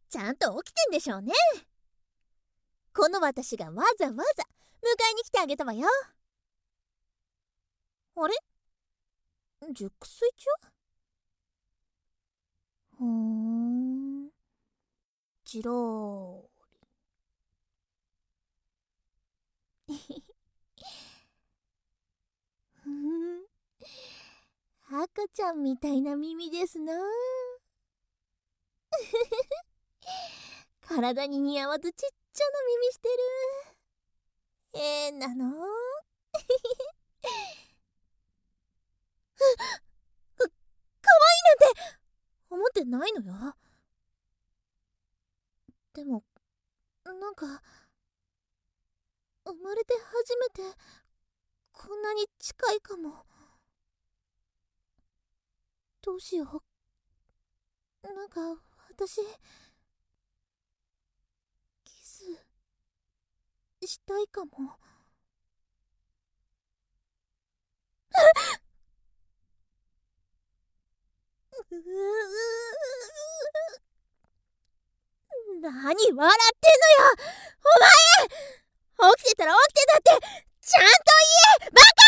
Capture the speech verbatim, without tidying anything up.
ちゃんと起きてんでしょうね。この私がわざわざ迎えに来てあげたわよ。あれ？熟睡中？ふーん。じろーり。ふん。赤ちゃんみたいな耳ですな。体に似合わずちっちゃな耳してる。変なの。か、かわいいなんて思ってないのよ。でもなんか生まれて初めてこんなに近いかも。どうしよう。なんか私キスしたいかも。うう何笑ってんのよ、お前。起きてたら起きてたってちゃんと言え、バカ！